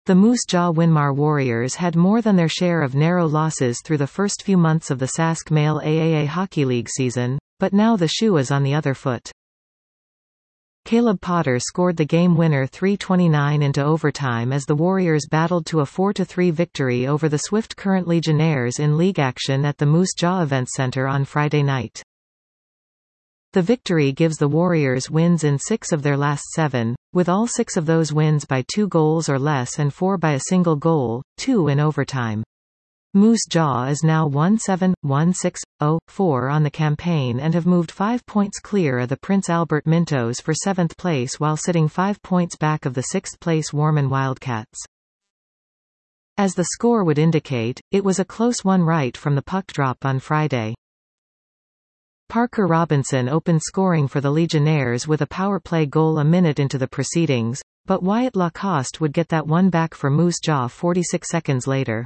The Moose Jaw Winmar Warriors had more than their share of narrow losses through the first few months of the Sask Male AAA Hockey League season, but now the shoe is on the other foot. Caleb Potter scored the game winner 3:29 into overtime as the Warriors battled to a 4-3 victory over the Swift Current Legionnaires in league action at the Moose Jaw Events Center on Friday night. The victory gives the Warriors wins in 6 of their last 7, with all 6 of those wins by 2 goals or less and 4 by a single goal, 2 in overtime. Moose Jaw is now 1-7, 1-6-0-4 on the campaign and have moved 5 points clear of the Prince Albert Mintos for 7th place while sitting 5 points back of the 6th place Warman Wildcats. As the score would indicate, it was a close one right from the puck drop on Friday. Parker Robinson opened scoring for the Legionnaires with a power play goal a minute into the proceedings, but Wyatt Lacoste would get that one back for Moose Jaw 46 seconds later.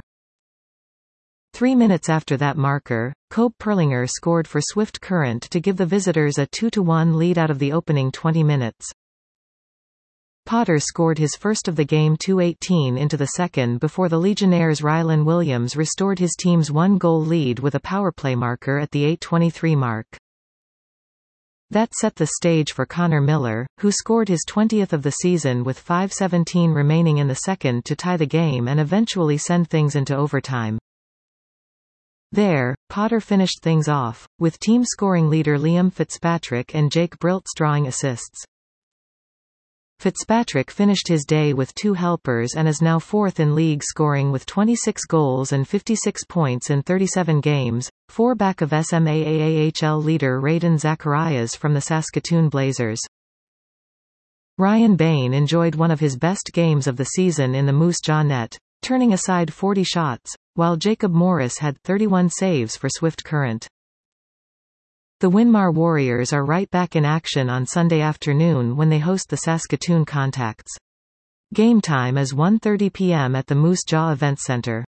3 minutes after that marker, Cobe Perlinger scored for Swift Current to give the visitors a 2-1 lead out of the opening 20 minutes. Potter scored his first of the game 2:18 into the second before the Legionnaires' Rylan Williams restored his team's 1-goal lead with a powerplay marker at the 8:23 mark. That set the stage for Connor Miller, who scored his 20th of the season with 5:17 remaining in the second to tie the game and eventually send things into overtime. There, Potter finished things off, with team scoring leader Liam Fitzpatrick and Jake Briltz drawing assists. Fitzpatrick finished his day with 2 helpers and is now 4th in league scoring with 26 goals and 56 points in 37 games, 4 back of SMAAAHL leader Raiden Zacharias from the Saskatoon Blazers. Ryan Bain enjoyed one of his best games of the season in the Moose Jaw net, turning aside 40 shots, while Jacob Morris had 31 saves for Swift Current. The Winmar Warriors are right back in action on Sunday afternoon when they host the Saskatoon Contacts. Game time is 1:30 p.m. at the Moose Jaw Events Center.